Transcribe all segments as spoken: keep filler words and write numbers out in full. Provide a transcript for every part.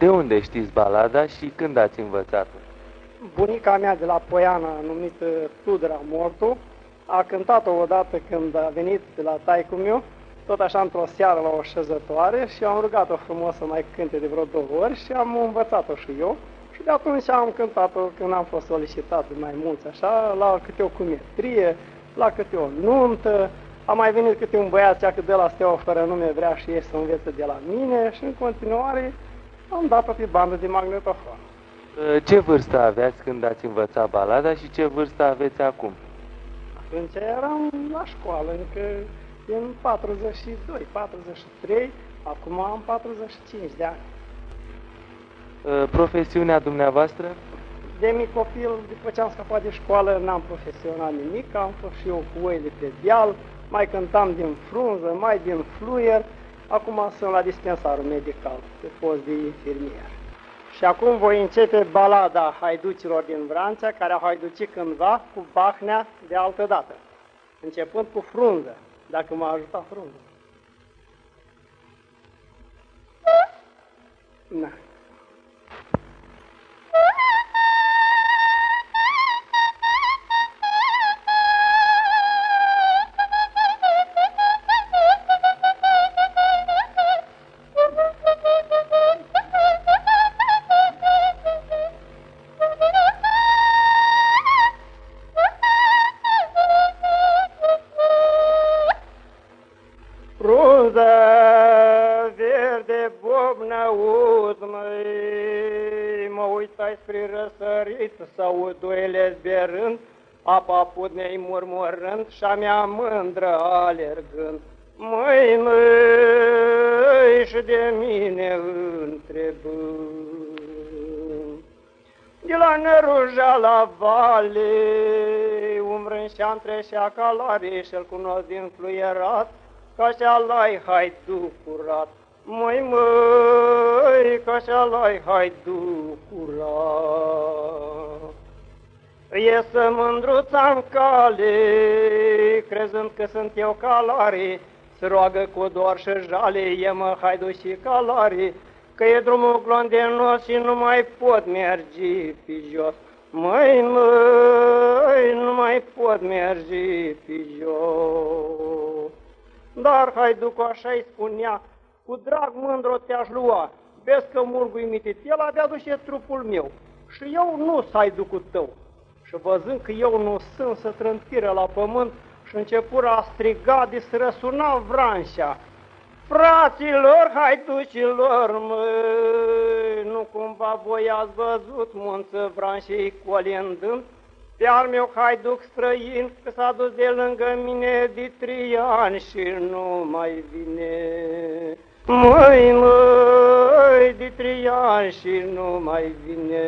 De unde știți balada și când ați învățat-o? Bunica mea de la Poiana, numită Tudra Mortu, a cântat-o odată când a venit de la taicu meu, tot așa într-o seară la o șezătoare, și am rugat-o frumos să mai cânte de vreo două ori și am învățat-o și eu. Și de atunci am cântat-o când am fost solicitat de mai mulți așa, la câte o cumetrie, la câte o nuntă. A mai venit câte un băiat, cea că de la Steaua fără nume vrea și ei să învețe de la mine, și în continuare am dat-o pe bandă de magnetofon. Ce vârstă aveați când ați învățat balada și ce vârstă aveți acum? Atunci eram la școală, încă în patruzeci și doi, patruzeci și trei, acum am patruzeci și cinci de ani. Profesiunea dumneavoastră? De mic copil, după ce am scăpat de școală, n-am profesionat nimic, am fost și eu cu oile pe deal, mai cântam din frunză, mai din fluier, acum sunt la dispensarul medical, pe post de infirmier. Și acum voi începe balada haiducilor din Vrancea, care au haiducit cândva cu Bahnea de altă dată, începând cu frunză, dacă m-a ajutat frunză. Na. Frunză verde bobnăut, măi, mă uitai spre răsărit, să aud oile zberând, apa putnei murmurând și-a mea mândră alergând. Măi, măi, și de mine întrebând. De la Năruja la vale, umbrânșeam trecea calare și-l cunosc din fluierat, că așa-l-ai haidu curat. Măi, măi, că așa-l-ai haidu curat. Iesă mândruța-n cale, crezând că sunt eu calare, se roagă cu dor și jale, e mă haidu și calare, că e drumul glondenos și nu mai pot merge pe jos. Măi, măi, nu mai pot merge pe jos. Dar haiducul așa-i spunea, cu drag mândru te-aș lua, vezi că murgui mitit, el avea duce trupul meu și eu nu s haiducul tău. Și văzând că eu nu sunt, să trântiră la pământ și începură a striga de să răsuna Vrancea. Fraților, haiducilor, măi, nu cumva voi ați văzut munță Vrancei colindând? Pe-al meu haiduc străin, că s-a dus de lângă mine de trei ani și nu mai vine. Măi, măi, de trei ani și nu mai vine.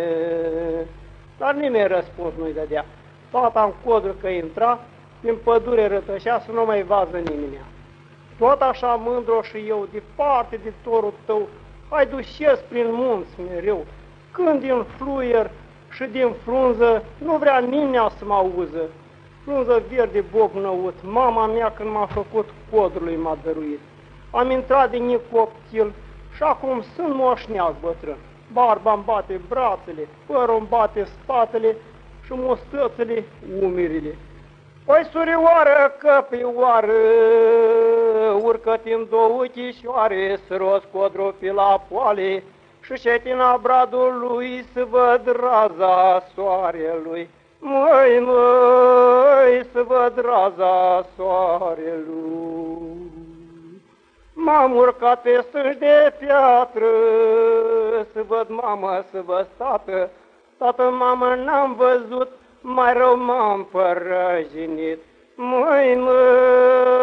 Dar nimeni răspuns nu-i dădea. Tata în codru că intra, din pădure rătășea să nu mai vază nimeni. Tot așa mândru și eu, departe de torul tău, hai dușesc prin munți mereu, când din fluier și din frunză nu vrea nimeni să mă auză. Frunză verde bobnăut, mama mea când m-a făcut codrului m-a dăruit. Am intrat din mic copil și acum sunt moșneac bătrân. Barba-mi bate brațele, părul-mi bate spatele și mustățele umirile. Păi, surioară, căprioară, urcă-ti-n două chișoare, să roți codru pe la poale și șetina bradului să văd raza soarelui. Măi, măi, să văd raza soarelui. M-am urcat pe stânci de piatră, să văd mamă, să văd tată. Tată, mamă, n-am văzut, mai rău m-am părăjinit. Măi, măi,